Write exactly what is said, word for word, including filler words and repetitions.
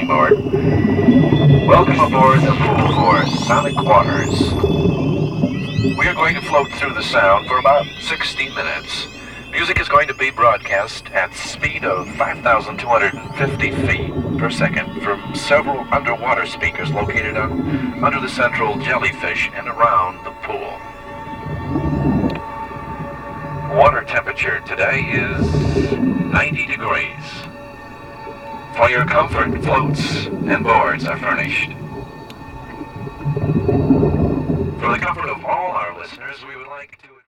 board. Welcome aboard the pool for Sonic Waters. We are going to float through the sound for about sixty minutes. Music is going to be broadcast at speed of five thousand two hundred fifty feet per second from several underwater speakers located on, under the central jellyfish and around the pool. Water temperature today is ninety degrees. For your comfort, floats and boards are furnished. For the comfort of all our listeners, we would like to